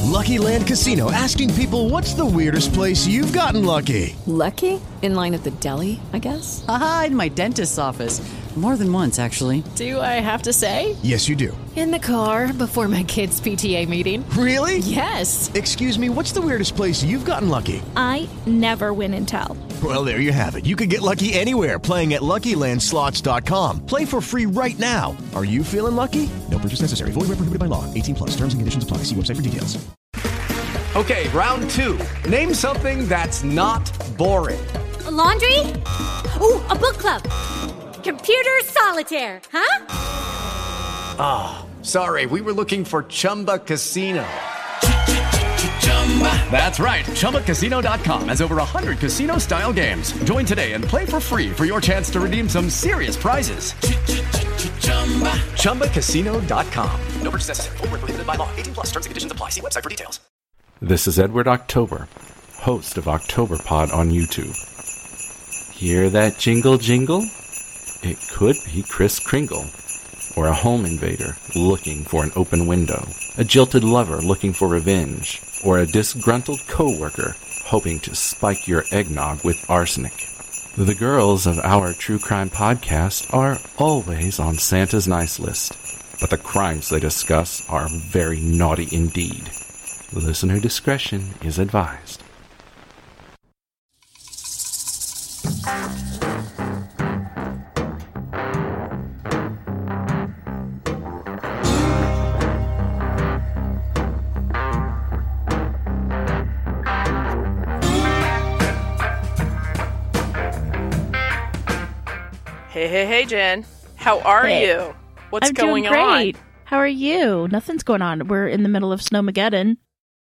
Lucky Land Casino, asking people, what's the weirdest place you've gotten lucky? Lucky? In line at the deli, I guess? Aha, in my dentist's office. More than once, actually. Do I have to say? Yes, you do. In the car before my kids' PTA meeting. Really? Yes. Excuse me, what's the weirdest place you've gotten lucky? I never win and tell. Well, there you have it. You can get lucky anywhere, playing at LuckyLandSlots.com. Play for free right now. Are you feeling lucky? No purchase necessary. Void where prohibited by law. 18 plus. Terms and conditions apply. See website for details. Okay, round two. Name something that's not boring. A laundry? Ooh, a book club. Computer solitaire, huh? Ah, sorry, we were looking for Chumba Casino. That's right, ChumbaCasino.com has over 100 casino-style games. Join today and play for free for your chance to redeem some serious prizes. ChumbaCasino.com. No purchase necessary. Void where prohibited by law. 18 plus. Terms and conditions apply. See website for details. This is Edward October, host of OctoberPod on YouTube. Hear that jingle jingle? It could be Kris Kringle, or a home invader looking for an open window, a jilted lover looking for revenge, or a disgruntled coworker hoping to spike your eggnog with arsenic. The girls of our true crime podcast are always on Santa's nice list, but the crimes they discuss are very naughty indeed. Listener discretion is advised. Hey, Jen. How are you? What's going on? I'm doing great. on? How are you? Nothing's going on. We're in the middle of Snowmageddon.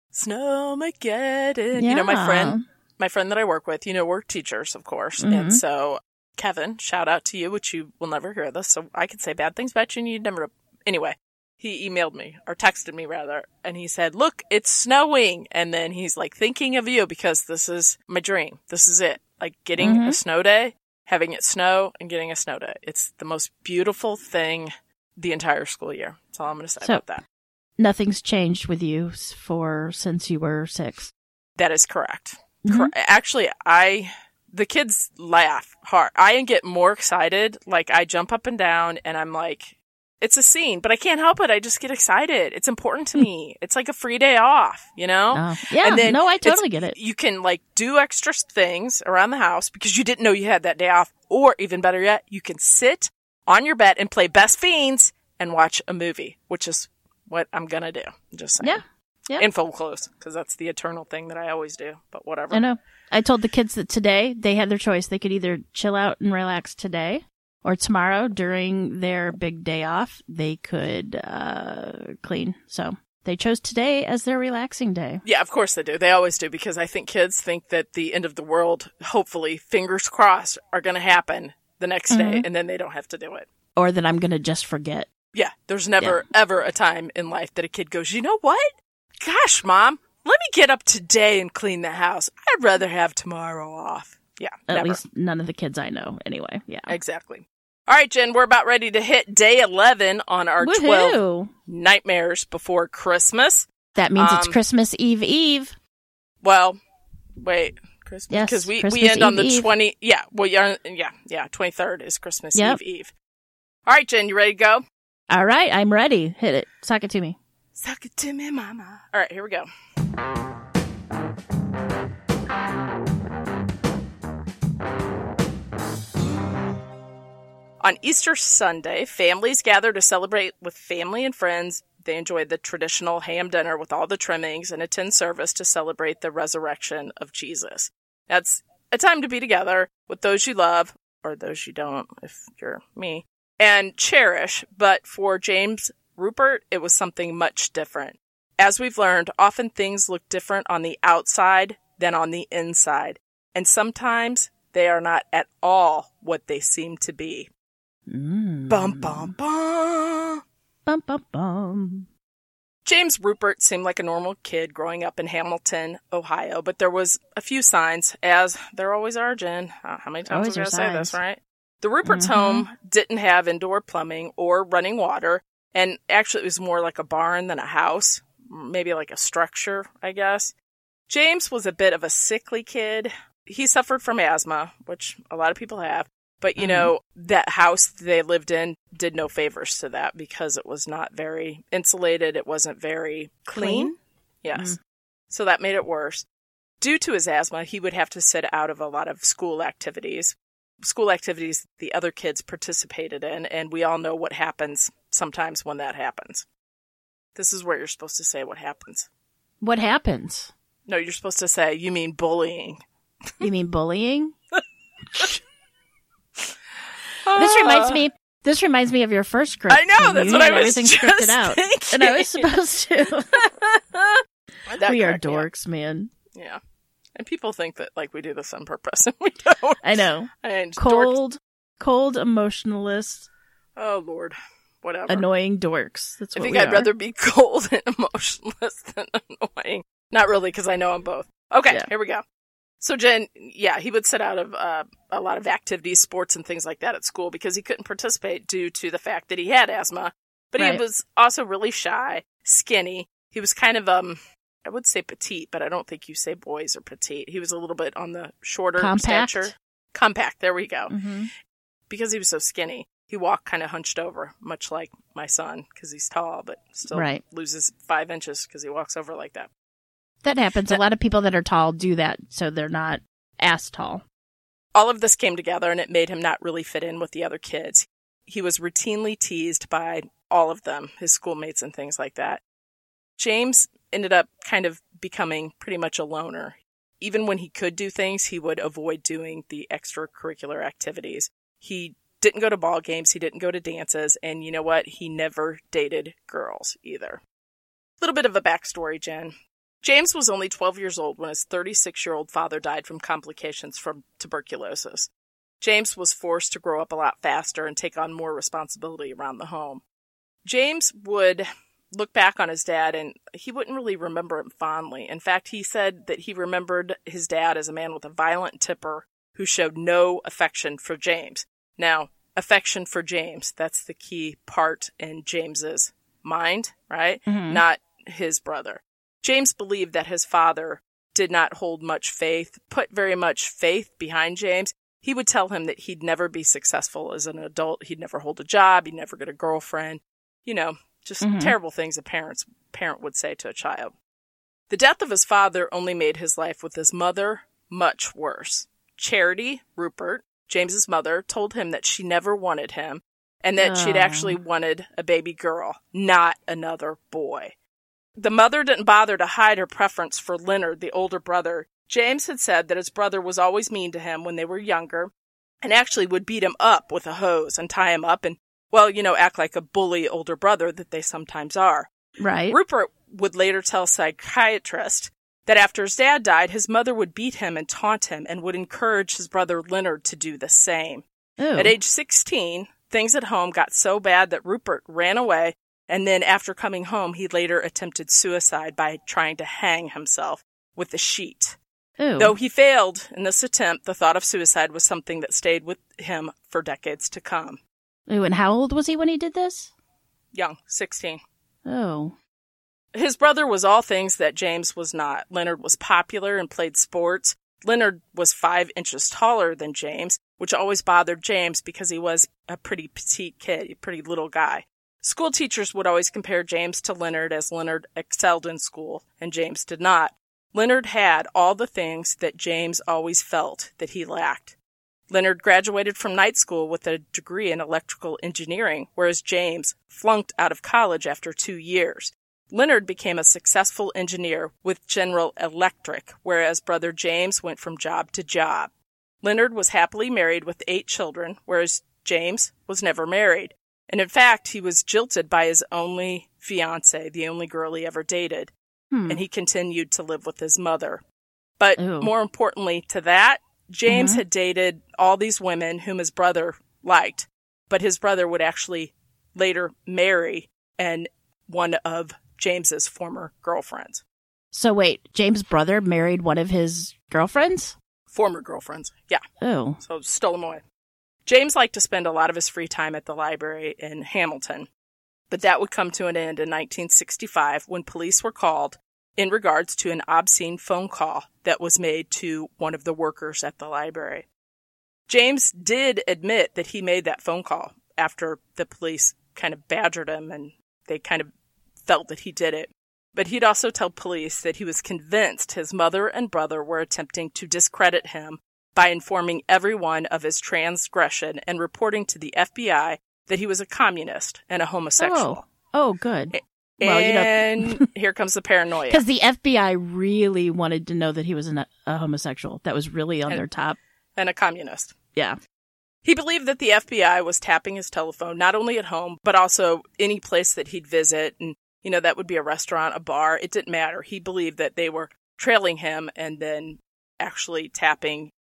Snowmageddon. Yeah. You know, my friend that I work with, we're teachers, of course. Mm-hmm. And so, Kevin, shout out to you, which you will never hear this, so I can say bad things about you and you'd never... Anyway, he emailed me, or texted me rather, and he said, look, it's snowing. And then he's like, thinking of you because this is my dream. This is it. Like getting a snow day, having it snow, and getting a snow day. It's the most beautiful thing the entire school year. That's all I'm going to say about that. Nothing's changed with you since you were 6. That is correct. Mm-hmm. Actually, the kids laugh hard. I get more excited. Like, I jump up and down, and I'm like, it's a scene, but I can't help it. I just get excited. It's important to me. It's like a free day off, Yeah, and then no, I totally get it. You can, do extra things around the house because you didn't know you had that day off. Or, even better yet, you can sit on your bed and play Best Fiends and watch a movie, which is what I'm going to do. Just saying. Yeah. In full clothes, because that's the eternal thing that I always do, but whatever. I know. I told the kids that today they had their choice. They could either chill out and relax today, or tomorrow during their big day off, they could clean. So they chose today as their relaxing day. Yeah, of course they do. They always do, because I think kids think that the end of the world, hopefully, fingers crossed, are going to happen the next day, and then they don't have to do it. Or that I'm going to just forget. Yeah, there's never, ever a time in life that a kid goes, you know what? Gosh, Mom, let me get up today and clean the house. I'd rather have tomorrow off. Yeah, At least none of the kids I know, anyway. Yeah. Exactly. All right, Jen, we're about ready to hit day 11 on our 12 Nightmares Before Christmas. That means it's Christmas Eve. Well, wait. Christmas? Yes, because we Christmas end on the Eve. 20... Yeah, well, 23rd is Christmas Eve. All right, Jen, you ready to go? All right, I'm ready. Hit it. Suck it to me. Suck it to me, mama. All right, here we go. On Easter Sunday, families gather to celebrate with family and friends. They enjoy the traditional ham dinner with all the trimmings and attend service to celebrate the resurrection of Jesus. That's a time to be together with those you love, or those you don't, if you're me, and cherish. But for James Rupert, it was something much different. As we've learned, often things look different on the outside than on the inside. And sometimes they are not at all what they seem to be. Bum, bum, bum. Bum, bum, bum. James Rupert seemed like a normal kid growing up in Hamilton, Ohio, but there was a few signs, as there always are, Jen. How many times are we going to say this, right? The Rupert's home didn't have indoor plumbing or running water, and actually it was more like a barn than a house. maybe like a structure, I guess. James was a bit of a sickly kid. He suffered from asthma, which a lot of people have. But, you know, that house they lived in did no favors to that because it was not very insulated. It wasn't very clean. Yes. So that made it worse. Due to his asthma, he would have to sit out of a lot of school activities the other kids participated in, and we all know what happens sometimes when that happens. This is where you're supposed to say what happens. What happens? No, you're supposed to say, you mean bullying. You mean bullying? This reminds me of your first script. I know, that's what I was everything's just scripted out. thinking. And I was supposed to. We are cracked me up. dorks, man. Yeah. And people think that, like, we do this on purpose, and we don't. I know. And Cold emotionalists. Oh, Lord. Whatever. Annoying dorks. That's what I think we I'd are. rather be cold and emotionless than annoying. Not really, because I know I'm both. Okay, Here we go. So Jen, he would sit out of a lot of activities, sports, and things like that at school because he couldn't participate due to the fact that he had asthma. But he was also really shy, skinny. He was kind of, I would say petite, but I don't think you say boys are petite. He was a little bit on the shorter stature. Compact, there we go. Mm-hmm. Because he was so skinny, he walked kind of hunched over, much like my son, because he's tall, but still loses 5 inches because he walks over like that. That happens. A lot of people that are tall do that, so they're not as tall. All of this came together, and it made him not really fit in with the other kids. He was routinely teased by all of them, his schoolmates and things like that. James ended up kind of becoming pretty much a loner. Even when he could do things, he would avoid doing the extracurricular activities. He didn't go to ball games, he didn't go to dances, and you know what? He never dated girls either. A little bit of a backstory, Jen. James was only 12 years old when his 36-year-old father died from complications from tuberculosis. James was forced to grow up a lot faster and take on more responsibility around the home. James would look back on his dad and he wouldn't really remember him fondly. In fact, he said that he remembered his dad as a man with a violent temper who showed no affection for James. Now, affection for James, that's the key part in James's mind, right? Mm-hmm. Not his brother. James believed that his father did not hold much faith, put very much faith behind James. He would tell him that he'd never be successful as an adult. He'd never hold a job. He'd never get a girlfriend. You know, just terrible things a parent would say to a child. The death of his father only made his life with his mother much worse. Charity, Rupert, James's mother, told him that she never wanted him and that she'd actually wanted a baby girl, not another boy. The mother didn't bother to hide her preference for Leonard, the older brother. James had said that his brother was always mean to him when they were younger and actually would beat him up with a hose and tie him up and, well, you know, act like a bully older brother that they sometimes are. Right. Rupert would later tell psychiatrists that after his dad died, his mother would beat him and taunt him and would encourage his brother Leonard to do the same. Ooh. At age 16, things at home got so bad that Rupert ran away. And then after coming home, he later attempted suicide by trying to hang himself with a sheet. Ooh. Though he failed in this attempt, the thought of suicide was something that stayed with him for decades to come. Ooh, and how old was he when he did this? Young, 16. Oh. His brother was all things that James was not. Leonard was popular and played sports. Leonard was 5 inches taller than James, which always bothered James because he was a pretty petite kid, a pretty little guy. School teachers would always compare James to Leonard as Leonard excelled in school, and James did not. Leonard had all the things that James always felt that he lacked. Leonard graduated from night school with a degree in electrical engineering, whereas James flunked out of college after 2 years. Leonard became a successful engineer with General Electric, whereas brother James went from job to job. Leonard was happily married with 8 children, whereas James was never married. And in fact, he was jilted by his only fiancée, the only girl he ever dated, and he continued to live with his mother. But more importantly to that, James had dated all these women whom his brother liked, but his brother would actually later marry one of James's former girlfriends. So wait, James' brother married one of his girlfriends? Former girlfriends, yeah. Oh. So stole them away. James liked to spend a lot of his free time at the library in Hamilton. But that would come to an end in 1965 when police were called in regards to an obscene phone call that was made to one of the workers at the library. James did admit that he made that phone call after the police kind of badgered him and they kind of felt that he did it. But he'd also tell police that he was convinced his mother and brother were attempting to discredit him by informing everyone of his transgression and reporting to the FBI that he was a communist and a homosexual. Oh, good. Well, here comes the paranoia. Because the FBI really wanted to know that he was a homosexual. That was really on their top. And a communist. Yeah. He believed that the FBI was tapping his telephone, not only at home, but also any place that he'd visit. And, that would be a restaurant, a bar. It didn't matter. He believed that they were trailing him and then actually tapping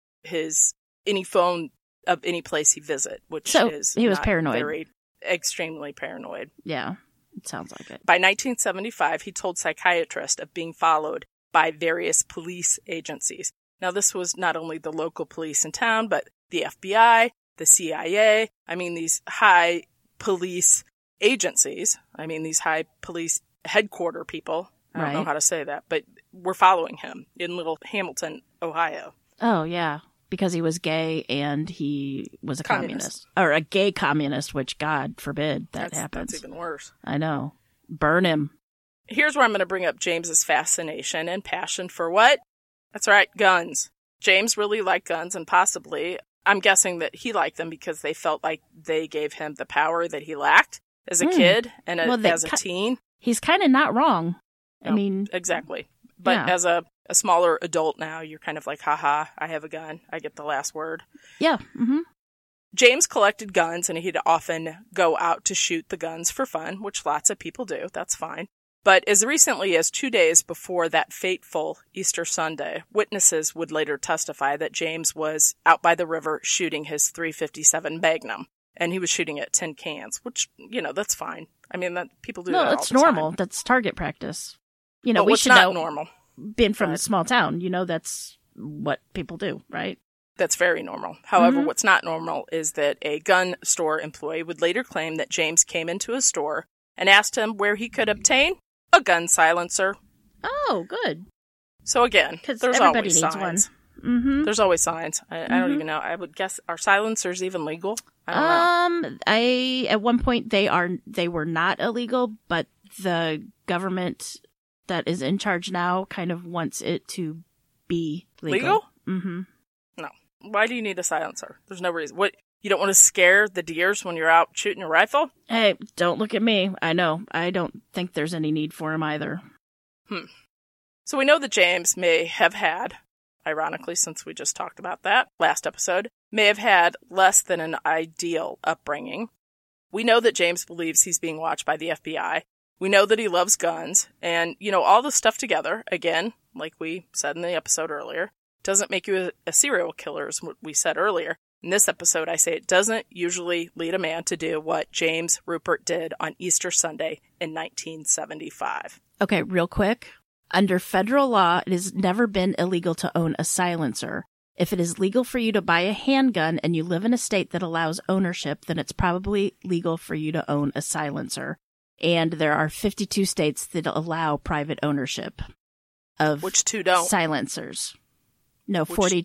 any phone of any place he visit, which is he was paranoid. Extremely paranoid. Yeah, it sounds like it. By 1975, he told psychiatrists of being followed by various police agencies. Now, this was not only the local police in town, but the FBI, the CIA. I mean, these high police agencies. I mean, these high police headquarter people. I don't know how to say that, but we're following him in little Hamilton, Ohio. Oh, yeah. Because he was gay and he was a communist. Or a gay communist, which God forbid that happens. That's even worse. I know. Burn him. Here's where I'm going to bring up James's fascination and passion for what? That's right, guns. James really liked guns, and possibly, I'm guessing that he liked them because they felt like they gave him the power that he lacked as a kid and as a teen. He's kind of not wrong. I mean... Exactly. But as a smaller adult now, you're kind of like, haha, I have a gun. I get the last word. Yeah. Mm-hmm. James collected guns, and he'd often go out to shoot the guns for fun, which lots of people do. That's fine. But as recently as 2 days before that fateful Easter Sunday, witnesses would later testify that James was out by the river shooting his .357 Magnum, and he was shooting at tin cans, which, that's fine. I mean, people do that all the time. No, it's normal. That's target practice. But we should know. Normal. Being from a small town, that's what people do, right? That's very normal. However, what's not normal is that a gun store employee would later claim that James came into a store and asked him where he could obtain a gun silencer. Oh, good. So again, there's always signs. One. Mm-hmm. There's always signs. I don't even know. I would guess, are silencers even legal? I don't know. At one point they were not illegal, but the government that is in charge now kind of wants it to be legal. Mm-hmm. No. Why do you need a silencer? There's no reason. What? You don't want to scare the deers when you're out shooting your rifle? Hey, don't look at me. I know. I don't think there's any need for him either. So we know that James may have had, ironically, since we just talked about that last episode, may have had less than an ideal upbringing. We know that James believes he's being watched by the FBI. We know that he loves guns, and, all this stuff together, again, like we said in the episode earlier, doesn't make you a serial killer, is what we said earlier. In this episode, I say it doesn't usually lead a man to do what James Ruppert did on Easter Sunday in 1975. Okay, real quick. Under federal law, it has never been illegal to own a silencer. If it is legal for you to buy a handgun and you live in a state that allows ownership, then it's probably legal for you to own a silencer. And there are 52 states that allow private ownership of which two don't? Silencers. No,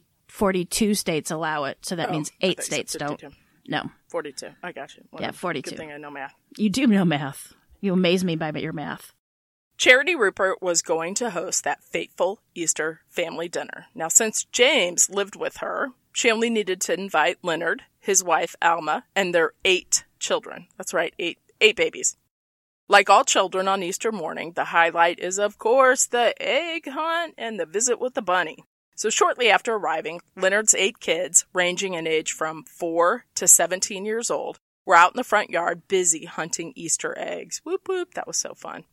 42 states allow it, so that means 8 states don't. No. 42. I got you. Yeah, 42. Good thing I know math. You do know math. You amaze me by your math. Charity Ruppert was going to host that fateful Easter family dinner. Now, since James lived with her, she only needed to invite Leonard, his wife Alma, and their 8 children. That's right, 8 babies. Like all children on Easter morning, the highlight is, of course, the egg hunt and the visit with the bunny. So shortly after arriving, Leonard's 8 kids, ranging in age from 4 to 17 years old, were out in the front yard busy hunting Easter eggs. Whoop, whoop. That was so fun.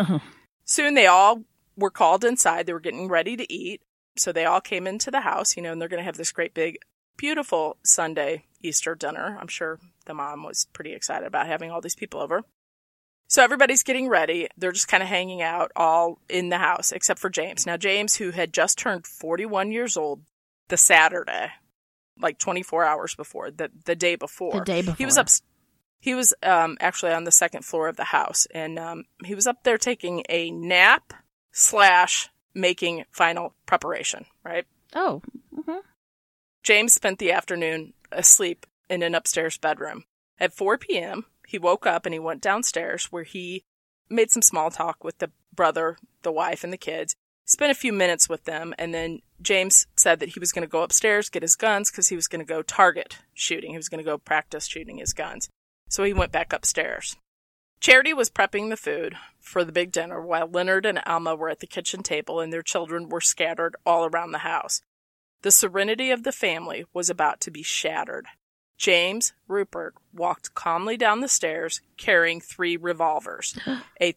Soon they all were called inside. They were getting ready to eat. So they all came into the house, and they're going to have this great big, beautiful Sunday Easter dinner. I'm sure the mom was pretty excited about having all these people over. So everybody's getting ready. They're just kind of hanging out all in the house, except for James. Now, James, who had just turned 41 years old the Saturday, like 24 hours before, the day before. The day before. He was He was actually on the second floor of the house, and he was up there taking a nap / making final preparation, right? Oh. Mm-hmm. James spent the afternoon asleep in an upstairs bedroom. At 4 p.m., he woke up and he went downstairs where he made some small talk with the brother, the wife, and the kids. Spent a few minutes with them, and then James said that he was going to go upstairs, get his guns, because he was going to go target shooting. He was going to go practice shooting his guns. So he went back upstairs. Charity was prepping the food for the big dinner while Leonard and Alma were at the kitchen table and their children were scattered all around the house. The serenity of the family was about to be shattered. James Rupert walked calmly down the stairs carrying 3 revolvers, a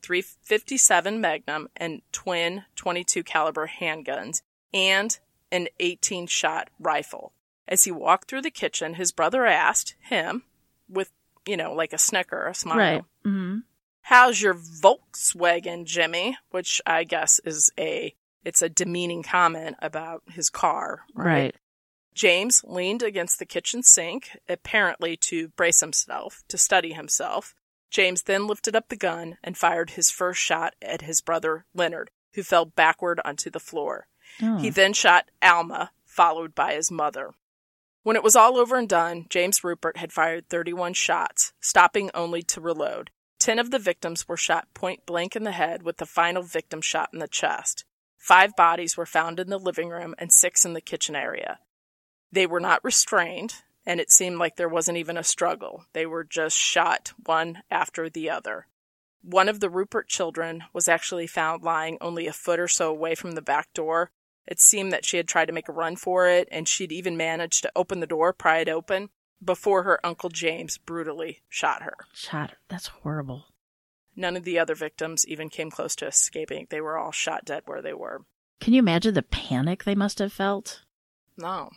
.357 Magnum and twin .22 caliber handguns, and an 18-shot rifle. As he walked through the kitchen, his brother asked him, with, like a snicker, a smile, Right. Mm-hmm. "How's your Volkswagen, Jimmy?" Which I guess is it's a demeaning comment about his car, right? James leaned against the kitchen sink, apparently to brace himself, to steady himself. James then lifted up the gun and fired his first shot at his brother Leonard, who fell backward onto the floor. Oh. He then shot Alma, followed by his mother. When it was all over and done, James Rupert had fired 31 shots, stopping only to reload. 10 of the victims were shot point blank in the head, with the final victim shot in the chest. 5 bodies were found in the living room and 6 in the kitchen area. They were not restrained, and it seemed like there wasn't even a struggle. They were just shot one after the other. One of the Rupert children was actually found lying only a foot or so away from the back door. It seemed that she had tried to make a run for it, and she'd even managed to open the door, pry it open, before her Uncle James brutally shot her. Shot her. That's horrible. None of the other victims even came close to escaping. They were all shot dead where they were. Can you imagine the panic they must have felt? No.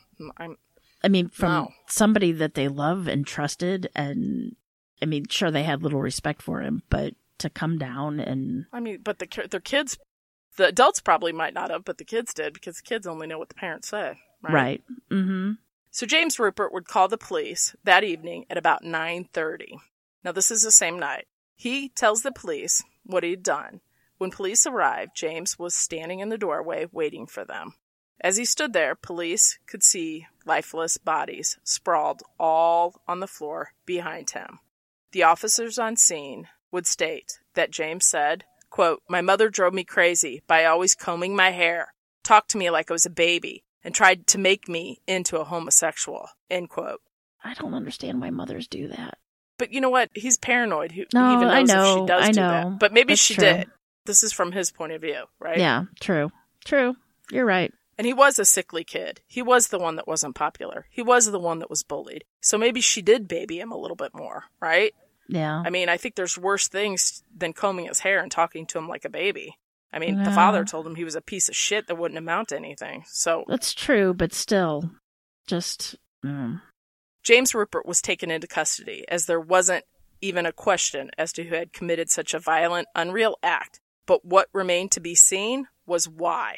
From somebody that they love and trusted, and sure, they had little respect for him, but to come down and... but their kids, the adults probably might not have, but the kids did, because the kids only know what the parents say, right? Right. Mm-hmm. So James Rupert would call the police that evening at about 9:30. Now, this is the same night. He tells the police what he'd done. When police arrived, James was standing in the doorway waiting for them. As he stood there, police could see lifeless bodies sprawled all on the floor behind him. The officers on scene would state that James said, quote, "My mother drove me crazy by always combing my hair, talked to me like I was a baby, and tried to make me into a homosexual," end quote. I don't understand why mothers do that. But you know what? He's paranoid. He No, even knows I know, if she does I do know. that. But maybe That's she true. did. This is from his point of view, right? Yeah, true. You're right. And he was a sickly kid. He was the one that wasn't popular. He was the one that was bullied. So maybe she did baby him a little bit more, right? Yeah. I think there's worse things than combing his hair and talking to him like a baby. The Yeah. father told him he was a piece of shit that wouldn't amount to anything. So That's true, but still, just... James Rupert was taken into custody, as there wasn't even a question as to who had committed such a violent, unreal act. But what remained to be seen was why.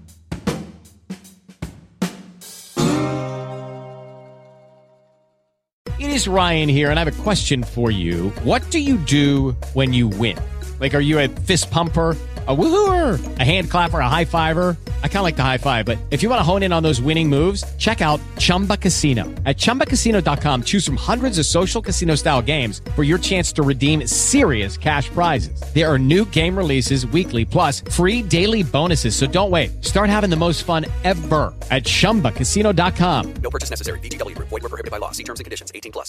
It is Ryan here, and I have a question for you. What do you do when you win? Like, are you a fist pumper, a woohooer, a hand clapper, a high fiver? I kind of like the high five, but if you want to hone in on those winning moves, check out Chumba Casino. At ChumbaCasino.com, choose from hundreds of social casino-style games for your chance to redeem serious cash prizes. There are new game releases weekly, plus free daily bonuses. So don't wait. Start having the most fun ever at ChumbaCasino.com. No purchase necessary. VGW. Void where prohibited by law. See terms and conditions. 18+.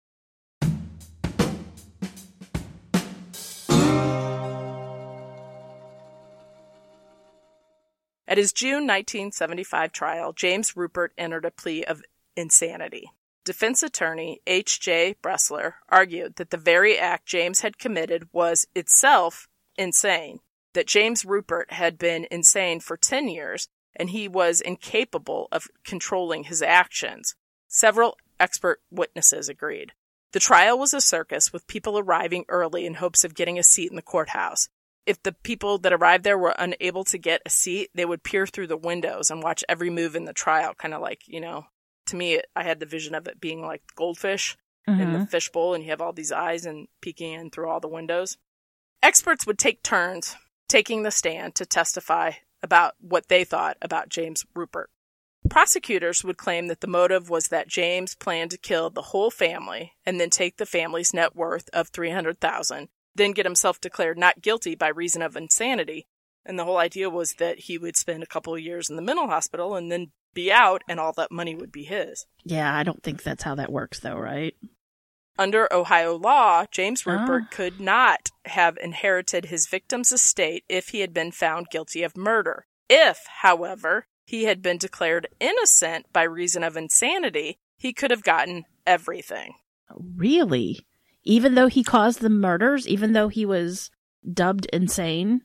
At his June 1975 trial, James Rupert entered a plea of insanity. Defense attorney H.J. Bressler argued that the very act James had committed was itself insane, that James Rupert had been insane for 10 years and he was incapable of controlling his actions. Several expert witnesses agreed. The trial was a circus, with people arriving early in hopes of getting a seat in the courthouse. If the people that arrived there were unable to get a seat, they would peer through the windows and watch every move in the trial, kind of like, to me, I had the vision of it being like Goldfish, in the fishbowl, and you have all these eyes and peeking in through all the windows. Experts would take turns taking the stand to testify about what they thought about James Rupert. Prosecutors would claim that the motive was that James planned to kill the whole family and then take the family's net worth of $300,000, then get himself declared not guilty by reason of insanity. And the whole idea was that he would spend a couple of years in the mental hospital and then be out, and all that money would be his. Yeah, I don't think that's how that works, though, right? Under Ohio law, James Rupert could not have inherited his victim's estate if he had been found guilty of murder. If, however, he had been declared innocent by reason of insanity, he could have gotten everything. Really? Even though he caused the murders? Even though he was dubbed insane?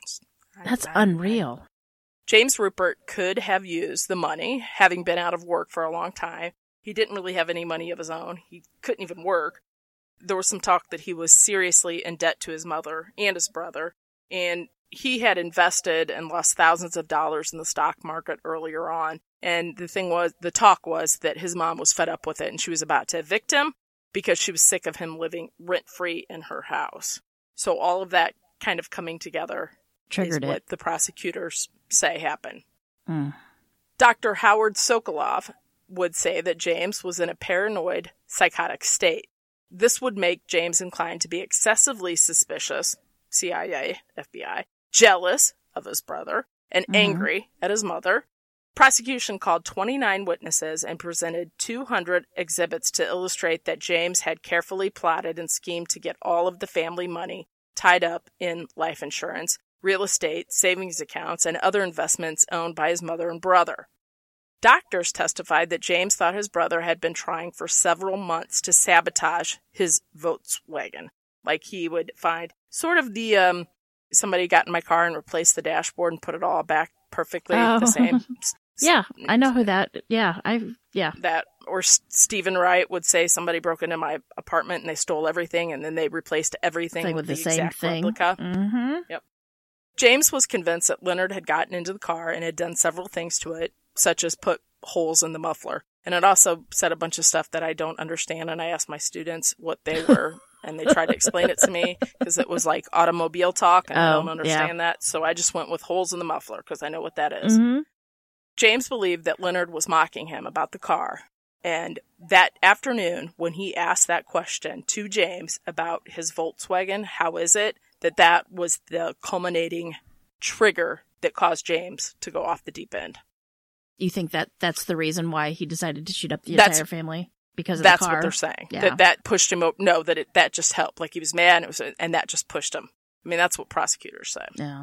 That's unreal. James Rupert could have used the money, having been out of work for a long time. He didn't really have any money of his own. He couldn't even work. There was some talk that he was seriously in debt to his mother and his brother, and he had invested and lost thousands of dollars in the stock market earlier on. And the talk was that his mom was fed up with it and she was about to evict him because she was sick of him living rent-free in her house. So all of that kind of coming together triggered is what the prosecutors say happened. Mm. Dr. Howard Sokoloff would say that James was in a paranoid, psychotic state. This would make James inclined to be excessively suspicious, CIA, FBI, jealous of his brother, and angry at his mother. Prosecution called 29 witnesses and presented 200 exhibits to illustrate that James had carefully plotted and schemed to get all of the family money tied up in life insurance, real estate, savings accounts, and other investments owned by his mother and brother. Doctors testified that James thought his brother had been trying for several months to sabotage his Volkswagen. Like he would find sort of the, somebody got in my car and replaced the dashboard and put it all back perfectly the same. Yeah, I know who that, yeah. That, or Stephen Wright would say somebody broke into my apartment and they stole everything and then they replaced everything with the same exact thing. replica. Mm-hmm. Yep. James was convinced that Leonard had gotten into the car and had done several things to it, such as put holes in the muffler. And it also said a bunch of stuff that I don't understand, and I asked my students what they were, and they tried to explain it to me, because it was like automobile talk, and I don't understand that, so I just went with holes in the muffler, because I know what that is. Mm-hmm. James believed that Leonard was mocking him about the car, and that afternoon, when he asked that question to James about his Volkswagen, how is it, that was the culminating trigger that caused James to go off the deep end. You think that's the reason why he decided to shoot up the entire family? Because of the car? That's what they're saying. Yeah. That pushed him up. No, that just helped. Like he was mad and that just pushed him. I mean, that's what prosecutors say. Yeah.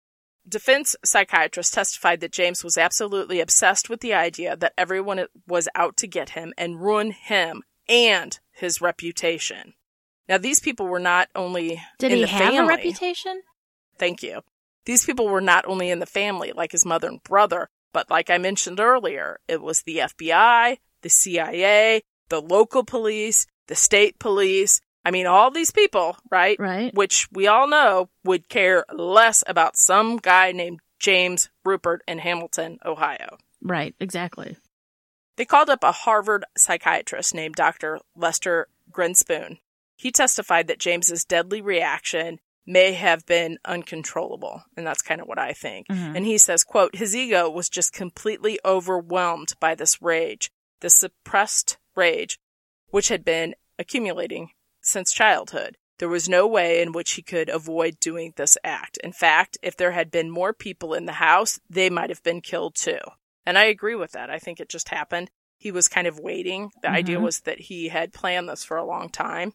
Defense psychiatrists testified that James was absolutely obsessed with the idea that everyone was out to get him and ruin him and his reputation. Now, these people were not only in the family. Did he have a reputation? Thank you. These people were not only in the family, like his mother and brother, but like I mentioned earlier, it was the FBI, the CIA, the local police, the state police. I mean, all these people, right? Right. Which we all know would care less about some guy named James Rupert in Hamilton, Ohio. Right, exactly. They called up a Harvard psychiatrist named Dr. Lester Grinspoon. He testified that James's deadly reaction may have been uncontrollable, and that's kind of what I think. Mm-hmm. And he says, quote, his ego was just completely overwhelmed by this rage, this suppressed rage, which had been accumulating since childhood. There was no way in which he could avoid doing this act. In fact, if there had been more people in the house, they might have been killed too. And I agree with that. I think it just happened. He was kind of waiting. The idea was that he had planned this for a long time.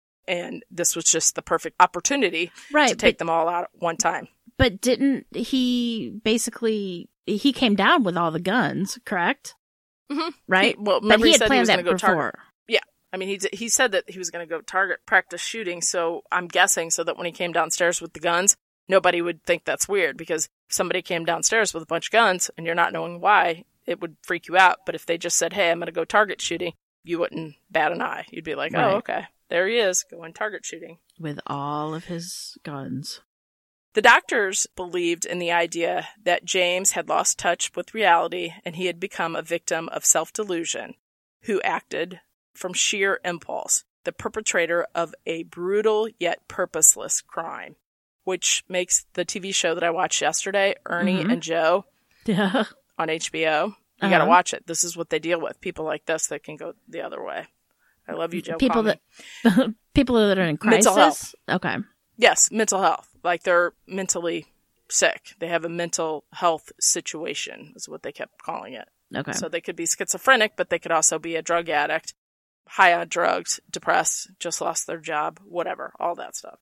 And this was just the perfect opportunity to take them all out at one time. But didn't he he came down with all the guns, correct? Mm-hmm. Right? Remember he had said planned he was that going to go before. target. Yeah. I mean, he said that he was going to go target practice shooting. So I'm guessing so that when he came downstairs with the guns, nobody would think that's weird. Because if somebody came downstairs with a bunch of guns and you're not knowing why, it would freak you out. But if they just said, hey, I'm going to go target shooting, you wouldn't bat an eye. You'd be like, oh, okay. There he is, going target shooting. With all of his guns. The doctors believed in the idea that James had lost touch with reality and he had become a victim of self-delusion who acted from sheer impulse, the perpetrator of a brutal yet purposeless crime, which makes the TV show that I watched yesterday, Ernie and Joe, on HBO. You got to watch it. This is what they deal with. People like this that can go the other way. I love you, Joe. People that are in crisis. Mental health. Okay. Yes, mental health. Like they're mentally sick. They have a mental health situation, is what they kept calling it. Okay. So they could be schizophrenic, but they could also be a drug addict, high on drugs, depressed, just lost their job, whatever, all that stuff.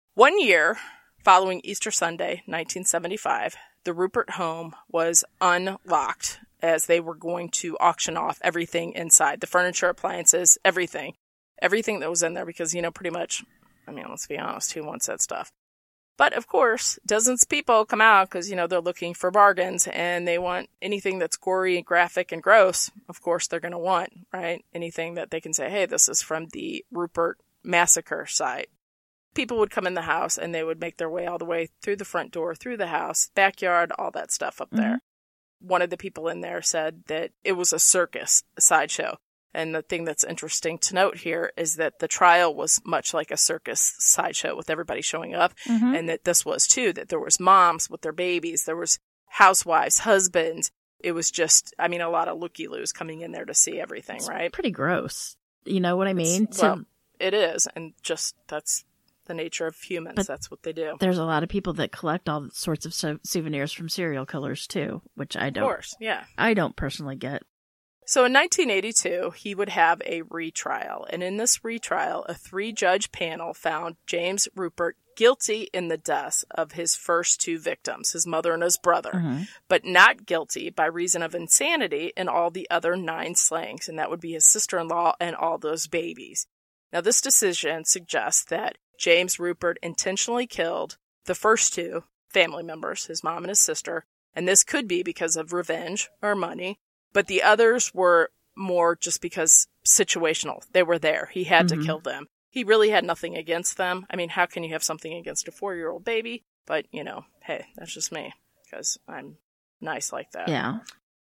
1 year following Easter Sunday, 1975, the Rupert home was unlocked as they were going to auction off everything inside, the furniture, appliances, everything that was in there because, pretty much, let's be honest, who wants that stuff? But of course, dozens of people come out because, they're looking for bargains and they want anything that's gory and graphic and gross. Of course, they're going to want, right? Anything that they can say, hey, this is from the Rupert massacre site. People would come in the house and they would make their way all the way through the front door, through the house, backyard, all that stuff up there. One of the people in there said that it was a circus, a sideshow. And the thing that's interesting to note here is that the trial was much like a circus sideshow with everybody showing up. And that this was too, that there was moms with their babies. There was housewives, husbands. It was just, a lot of looky-loos coming in there to see everything, It's right? pretty gross. You know what I mean? Well, it is. And just that's the nature of humans. But that's what they do. There's a lot of people that collect all sorts of souvenirs from serial killers too, which I don't. Of course, yeah. I don't personally get. So in 1982, he would have a retrial. And in this retrial, a 3-judge panel found James Rupert guilty in the deaths of his first 2 victims, his mother and his brother, but not guilty by reason of insanity in all the other 9 slayings. And that would be his sister-in-law and all those babies. Now, this decision suggests that James Rupert intentionally killed the first 2 family members, his mom and his sister, and this could be because of revenge or money. But the others were more just because situational. They were there. He had to kill them. He really had nothing against them. How can you have something against a 4-year-old baby? But, hey, that's just me because I'm nice like that. Yeah.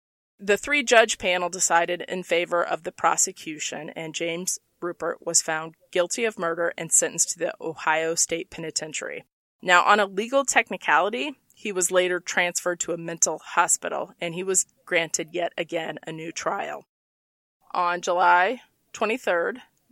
The 3-judge panel decided in favor of the prosecution, and James Rupert was found guilty of murder and sentenced to the Ohio State Penitentiary. Now, on a legal technicality, he was later transferred to a mental hospital, and he was granted yet again a new trial. On July 23rd,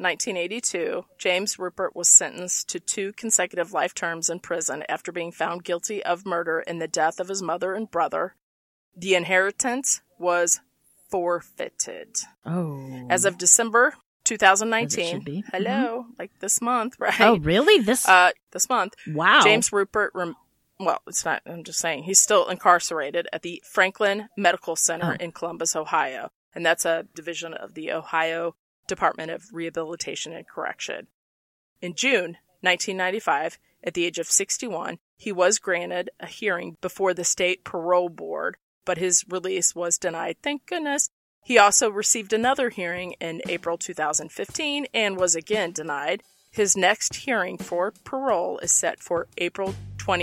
1982, James Rupert was sentenced to 2 consecutive life terms in prison after being found guilty of murder in the death of his mother and brother. The inheritance was forfeited. Oh. As of December 2019, hello, like this month, right? Oh, really? This month. Wow. James Rupert, well, it's not, I'm just saying, he's still incarcerated at the Franklin Medical Center in Columbus, Ohio. And that's a division of the Ohio Department of Rehabilitation and Correction. In June 1995, at the age of 61, he was granted a hearing before the state parole board, but his release was denied, thank goodness. He also received another hearing in April 2015 and was again denied. His next hearing for parole is set for April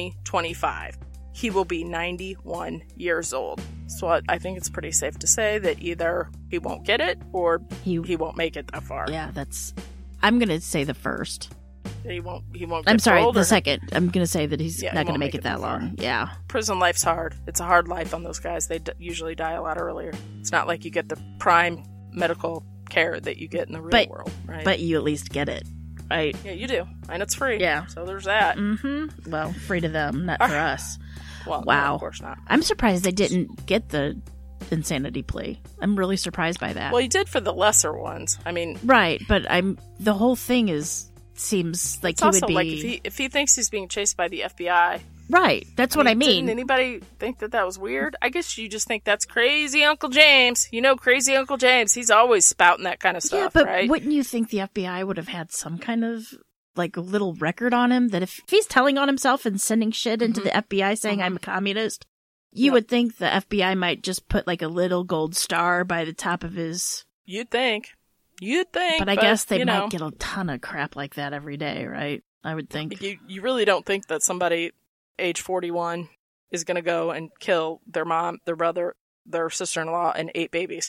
2025. He will be 91 years old. So I think it's pretty safe to say that either he won't get it or he won't make it that far. Yeah, I'm going to say the first. He won't get I'm sorry, paroled, the second. I'm going to say that he's not going to make it that far. long. Yeah. Prison life's hard. It's a hard life on those guys. They usually die a lot earlier. It's not like you get the prime medical care that you get in the real world, right? But you at least get it, right? Yeah, you do. And it's free. Yeah. So there's that. Mm-hmm. Well, free to them, not for us. Well, wow. No, of course not. I'm surprised they didn't get the insanity plea. I'm really surprised by that. Well, he did for the lesser ones. Right, but the whole thing seems like he would be like if he thinks he's being chased by the FBI. Right, that's what I mean. Didn't anybody think that was weird? I guess you just think that's crazy Uncle James. Crazy Uncle James. He's always spouting that kind of stuff, but right? Wouldn't you think the FBI would have had some kind of little record on him that if he's telling on himself and sending shit into the FBI saying I'm a communist, you would think the FBI might just put a little gold star by the top of his... You'd think. But I guess they might get a ton of crap like that every day, right? I would think. You really don't think that somebody age 41 is going to go and kill their mom, their brother, their sister-in-law, and 8 babies.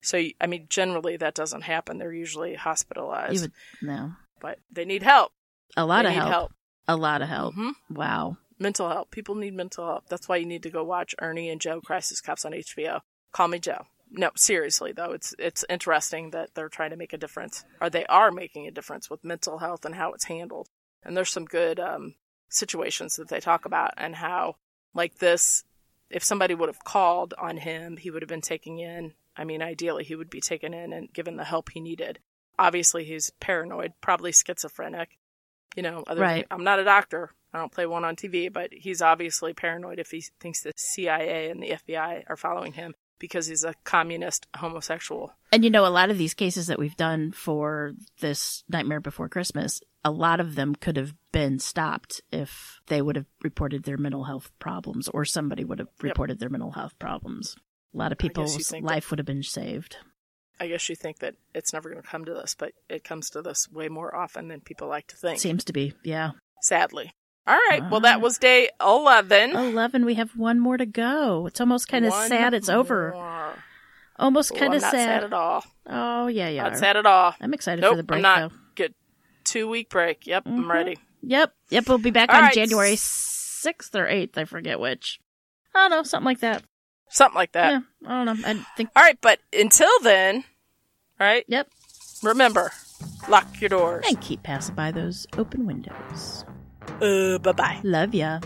So, I mean, generally that doesn't happen. They're usually hospitalized. No. But they need help. A lot They of need help. A lot of help. Mm-hmm. Wow. Mental help. People need mental help. That's why you need to go watch Ernie and Joe, Crisis Cops on HBO. Call Me Joe. No, seriously, though, it's interesting that they're trying to make a difference, or they are making a difference with mental health and how it's handled. And there's some good situations that they talk about, and how, like this, if somebody would have called on him, he would have been taken in. I mean, ideally, he would be taken in and given the help he needed. Obviously, he's paranoid, probably schizophrenic. You know, Right. I'm not a doctor. I don't play one on TV, but he's obviously paranoid if he thinks the CIA and the FBI are following him because he's a communist homosexual. And you know, a lot of these cases that we've done for this Nightmare Before Christmas, a lot of them could have been stopped if they would have reported their mental health problems, or somebody would have reported their mental health problems. A lot of people's life would have been saved. I guess you think that it's never going to come to this, but it comes to this way more often than people like to think. Seems to be, yeah. Sadly. All right. Well, that was day 11. 11. We have one more to go. It's almost kind of sad it's over. Almost kind of I'm not sad at all. Oh, yeah, yeah. Not sad at all. I'm excited Nope, for the break, I'm not. though. Good 2-week break. Yep, I'm ready. Yep. We'll be back All on right. January 6th or 8th. I forget which. I don't know. Something like that. Something like that. Yeah, I don't know. I think. All right, but until then, right? Yep. Remember, lock your doors. And keep passing by those open windows. Bye-bye. Love ya.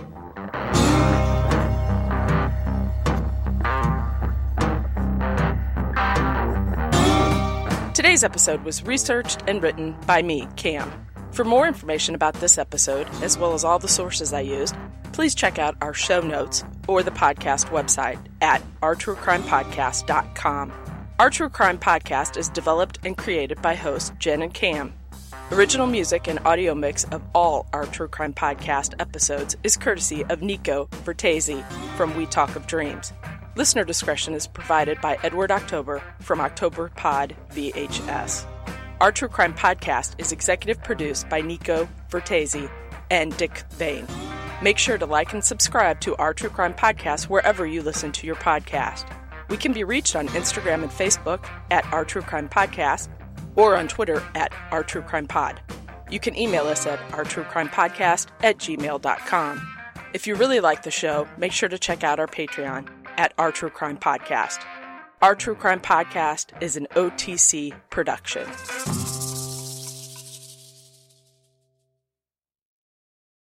Today's episode was researched and written by me, Cam. For more information about this episode, as well as all the sources I used, please check out our show notes or the podcast website at ourtruecrimepodcast.com. Our True Crime Podcast is developed and created by hosts Jen and Cam. Original music and audio mix of all our True Crime Podcast episodes is courtesy of Nico Vertesi from We Talk of Dreams. Listener discretion is provided by Edward October from October Pod VHS. Our True Crime Podcast is executive produced by Nico Vertesi and Dick Vane. Make sure to like and subscribe to Our True Crime Podcast wherever you listen to your podcast. We can be reached on Instagram and Facebook at Our True Crime Podcast, or on Twitter at Our True Crime Pod. You can email us at ourtruecrimepodcast@gmail.com. If you really like the show, make sure to check out our Patreon at Our True Crime Podcast. Our True Crime Podcast is an OTC production.